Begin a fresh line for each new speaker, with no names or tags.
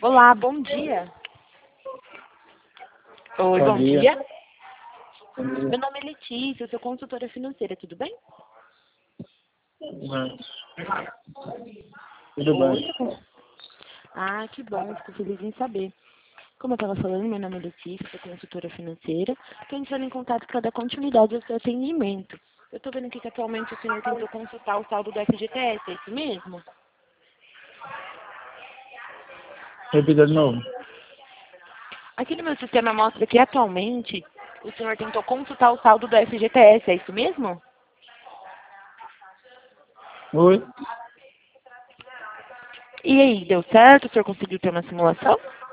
Olá, bom dia. Oi, bom dia.
Bom dia.
Meu nome é Letícia, eu sou consultora financeira, tudo bem?
Tudo bem.
Oi. Ah, que bom, fico feliz em saber. Como eu estava falando, meu nome é Letícia, sou consultora financeira. Estou entrando em contato para dar continuidade ao seu atendimento. Eu estou vendo aqui que atualmente o senhor tentou consultar o saldo do FGTS, é isso mesmo?
Repita de novo.
Aqui no meu sistema mostra que atualmente o senhor tentou consultar o saldo do FGTS, é isso mesmo?
Oi?
E aí, deu certo? O senhor conseguiu ter uma simulação?